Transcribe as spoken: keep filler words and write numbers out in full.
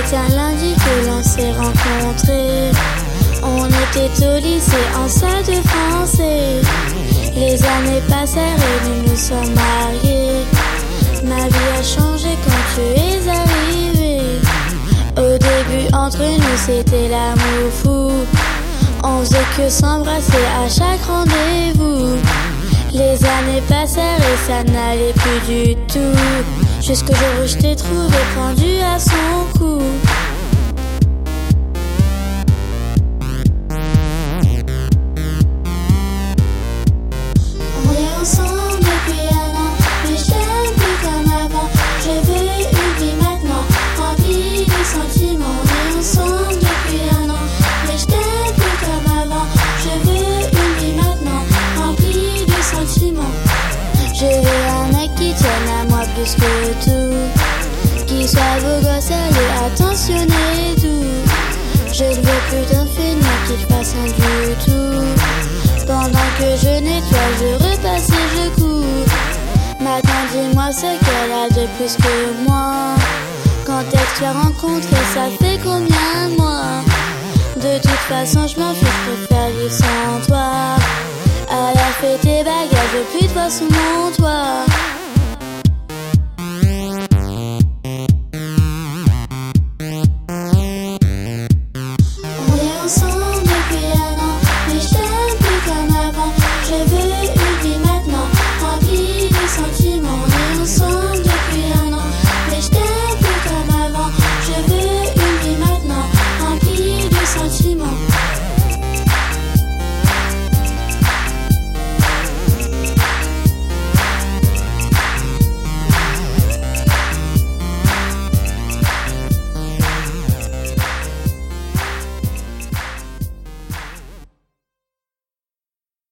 C'est un lundi que l'on s'est rencontrés. On était au lycée en salle de français. Les années passèrent et nous nous sommes mariés. Ma vie a changé quand tu es arrivé. Au début entre nous c'était l'amour fou. On faisait que s'embrasser à chaque rendez-vous. Les années passèrent et ça n'allait plus du tout. Jusqu'au jour où je t'ai trouvé pendu à son cou. On est ensemble depuis un an, mais je t'aime plus comme avant. Je veux une vie maintenant, remplie de sentiments. On est ensemble depuis un an, mais je t'aime plus comme avant. Je veux une vie maintenant, remplie de sentiments. Je veux un mec qui tienne à moi plus que tout, qui soit beau gosse, sérieux, attentionné et doux. Je ne veux plus d'un feignant qui fasse rien du tout. Pendant que je nettoie, je repasse et je cours. Maintenant dis-moi ce qu'elle a de plus que moi. Quand est-ce que tu as rencontré, ça fait combien de mois? De toute façon je m'en fiche, je préfère vivre sans toi. Alors fais tes bagages, je veux plus de toi sous mon toit.